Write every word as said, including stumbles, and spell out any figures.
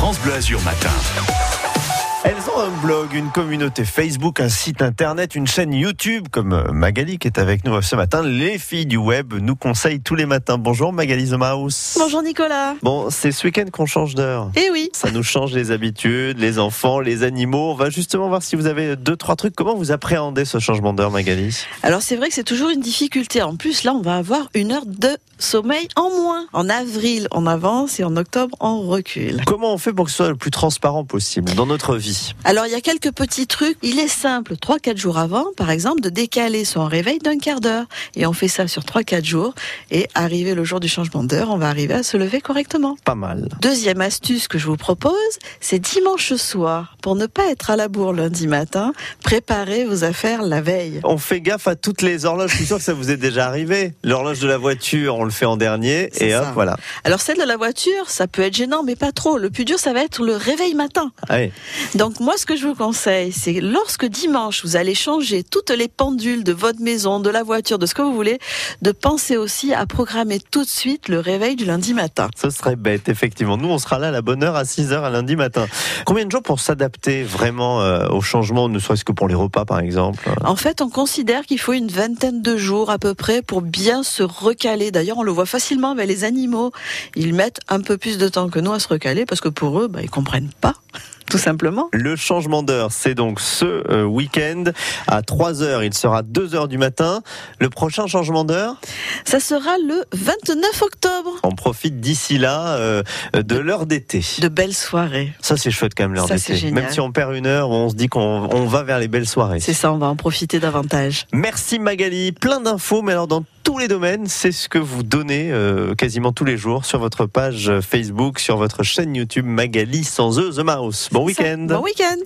France Bleu Azur Matin. Elles ont un blog, une communauté Facebook, un site internet, une chaîne YouTube, comme Magali qui est avec nous ce matin. Les filles du web nous conseillent tous les matins. Bonjour Magali The Mouse. Bonjour Nicolas. Bon, c'est ce week-end qu'on change d'heure. Eh oui. Ça nous change les habitudes, les enfants, les animaux. On va justement voir si vous avez deux, trois trucs. Comment vous appréhendez ce changement d'heure, Magali? Alors c'est vrai que c'est toujours une difficulté. En plus, là, on va avoir une heure de sommeil en moins. En avril, on avance et en octobre, on recule. Comment on fait pour que ce soit le plus transparent possible dans notre vie? Alors, il y a quelques petits trucs. Il est simple, trois quatre jours avant, par exemple, de décaler son réveil d'un quart d'heure. Et on fait ça sur trois quatre jours. Et arrivé le jour du changement d'heure, on va arriver à se lever correctement. Pas mal. Deuxième astuce que je vous propose, c'est dimanche soir. Pour ne pas être à la bourre lundi matin, préparez vos affaires la veille. On fait gaffe à toutes les horloges. Je suis sûr que ça vous est déjà arrivé. L'horloge de la voiture, on le fait en dernier. C'est et hop, ça. voilà. Alors, celle de la voiture, ça peut être gênant, mais pas trop. Le plus dur, ça va être le réveil matin. Allez. Donc moi, ce que je vous conseille, c'est lorsque dimanche, vous allez changer toutes les pendules de votre maison, de la voiture, de ce que vous voulez, de penser aussi à programmer tout de suite le réveil du lundi matin. Ce serait bête, effectivement. Nous, on sera là à la bonne heure à six heures un lundi matin. Combien de jours pour s'adapter vraiment euh, au changement, ne serait-ce que pour les repas, par exemple? En fait, on considère qu'il faut une vingtaine de jours à peu près pour bien se recaler. D'ailleurs, on le voit facilement avec les animaux. Ils mettent un peu plus de temps que nous à se recaler parce que pour eux, bah, ils comprennent pas. Tout simplement. Le changement d'heure, c'est donc ce euh, week-end à trois heures. Il sera deux heures du matin. Le prochain changement d'heure, ça sera le vingt-neuf octobre. On profite d'ici là euh, de l'heure d'été. De belles soirées. Ça, c'est chouette quand même, l'heure Ça, d'été. c'est génial. Même si on perd une heure, on se dit qu'on on va vers les belles soirées. C'est ça, on va en profiter davantage. Merci Magali. Plein d'infos, mais alors dans tous les domaines, c'est ce que vous donnez euh, quasiment tous les jours sur votre page Facebook, sur votre chaîne YouTube Magali sans eux, The Mouse. Bon week-end. Bon week-end.